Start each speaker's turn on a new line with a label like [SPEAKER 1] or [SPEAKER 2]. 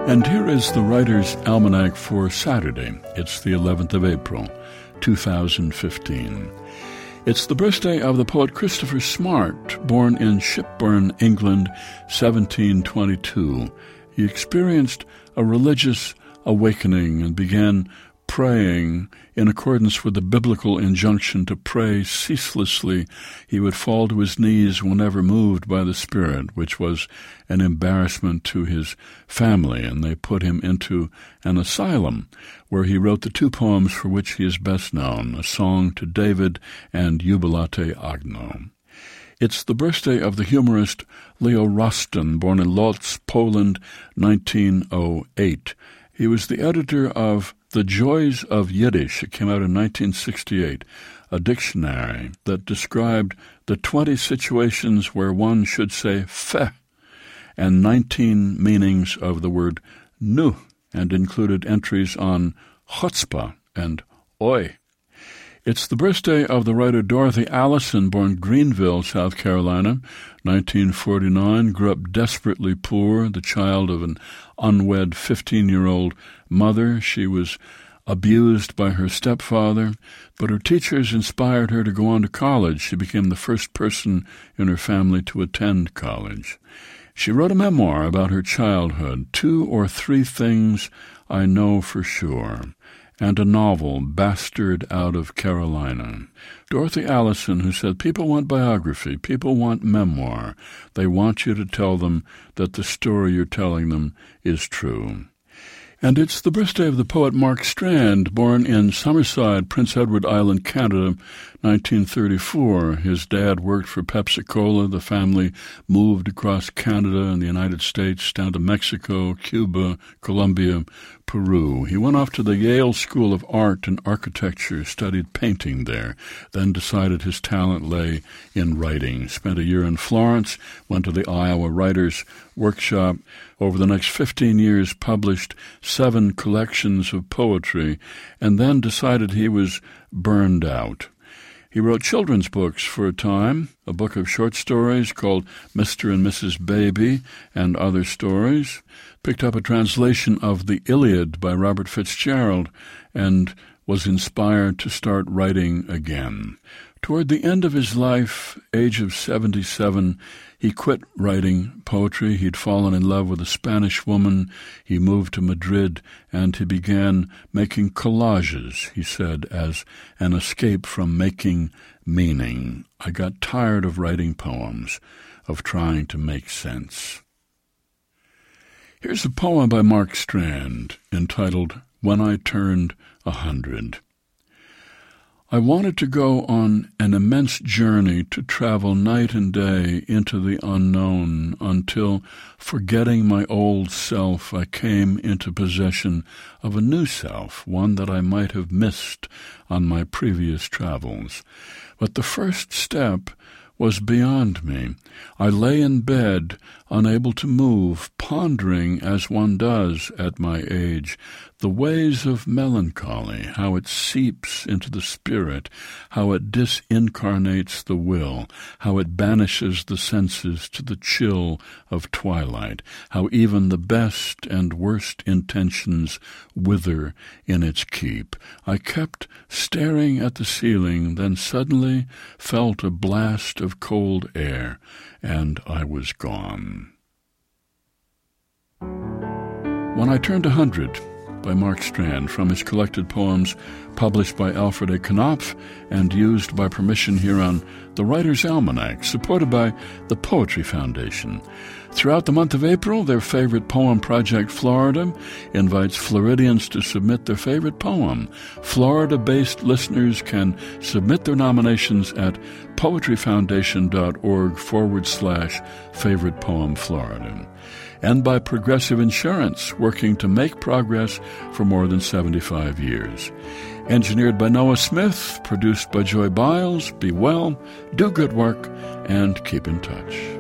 [SPEAKER 1] And here is the Writer's Almanac for Saturday. It's the 11th of April, 2015. It's the birthday of the poet Christopher Smart, born in Shipburn, England, 1722. He experienced a religious awakening and began praying in accordance with the biblical injunction to pray ceaselessly. He would fall to his knees whenever moved by the Spirit, which was an embarrassment to his family, and they put him into an asylum, where he wrote the two poems for which he is best known, A Song to David and Jubilate Agno. It's the birthday of the humorist Leo Roston, born in Lodz, Poland, 1908. He was the editor of The Joys of Yiddish. It came out in 1968, a dictionary that described the 20 situations where one should say "feh" and 19 meanings of the word "nu," and included entries on chutzpah and oi. It's the birthday of the writer Dorothy Allison, born Greenville, South Carolina, 1949, grew up desperately poor, the child of an unwed 15-year-old mother. She was abused by her stepfather, but her teachers inspired her to go on to college. She became the first person in her family to attend college. She wrote a memoir about her childhood, 2 or 3 Things I Know for Sure, and a novel, Bastard Out of Carolina. Dorothy Allison, who said, people want biography, people want memoir. They want you to tell them that the story you're telling them is true. And it's the birthday of the poet Mark Strand, born in Summerside, Prince Edward Island, Canada, 1934. His dad worked for Pepsi-Cola. The family moved across Canada and the United States down to Mexico, Cuba, Colombia, Peru. He went off to the Yale School of Art and Architecture, studied painting there, then decided his talent lay in writing. Spent a year in Florence, went to the Iowa Writers' Workshop. Over the next 15 years, published 7 collections of poetry, and then decided he was burned out. He wrote children's books for a time, a book of short stories called Mr. and Mrs. Baby and Other Stories, picked up a translation of the Iliad by Robert Fitzgerald, and was inspired to start writing again. Toward the end of his life, age of 77, he quit writing poetry. He'd fallen in love with a Spanish woman. He moved to Madrid, and he began making collages, he said, as an escape from making meaning. I got tired of writing poems, of trying to make sense. Here's a poem by Mark Strand entitled When I Turned 100. I wanted to go on an immense journey to travel night and day into the unknown until, forgetting my old self, I came into possession of a new self, one that I might have missed on my previous travels. But the first step was beyond me. I lay in bed, unable to move, pondering, as one does at my age, the ways of melancholy, how it seeps into the spirit, how it disincarnates the will, how it banishes the senses to the chill of twilight, how even the best and worst intentions wither in its keep. I kept staring at the ceiling, then suddenly felt a blast of cold air, and I was gone. When I Turned 100, by Mark Strand, from his collected poems published by Alfred A. Knopf and used by permission here on the Writer's Almanac, supported by the Poetry Foundation. Throughout the month of April, their favorite poem project, Florida, invites Floridians to submit their favorite poem. Florida-based listeners can submit their nominations at poetryfoundation.org/favorite poem Florida. And by Progressive Insurance, working to make progress for more than 75 years. Engineered by Noah Smith, produced by Joy Biles. Be well, do good work, and keep in touch.